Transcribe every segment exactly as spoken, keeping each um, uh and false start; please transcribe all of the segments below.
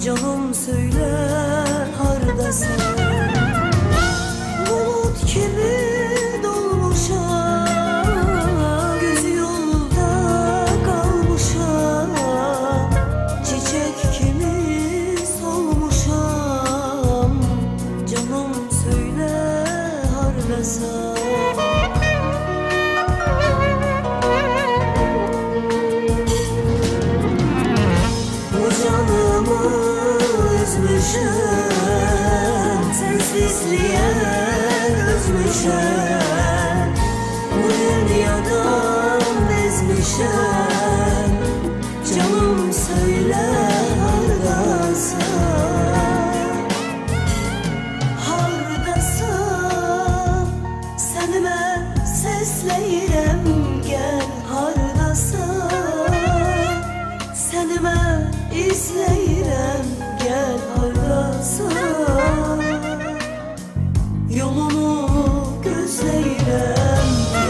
Canım söyle hardasın? Bulut gibi dolmuşam, gözü yolda kalmışam, çiçek kimi solmuşam. Canım söyle hardasın? Sensizliğe özmüşem, bu dünyadan bezmişem. Canım söyle hardasın? Hardasın? Sənimə səsləyirəm, gəl hardasın? Sənimə izləyirəm, gəl hardasın? Yolumu gözləyirəm,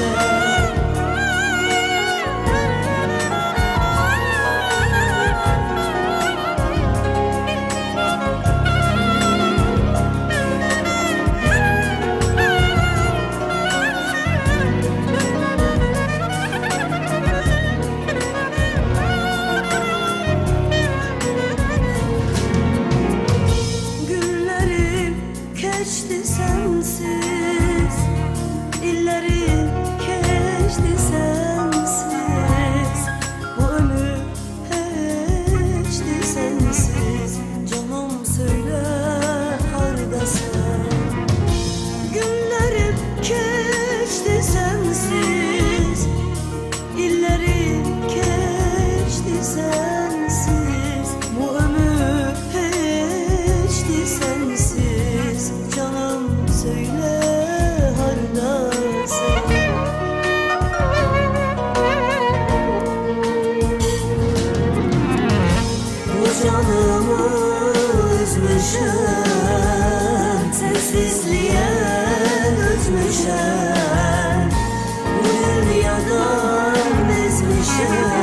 keçdi sensiz, illerim keçdi sensiz, bu ömür keçdi sensiz. Canım söyle hardasın? Günlerim keçdi sensiz, illerim keçdi sensiz, bu ömür keçdi sensiz. Canım söyle hardasın? Bu canımı üzmüşem, sensizliğe özmüşem, bu dünyadan bezmişem.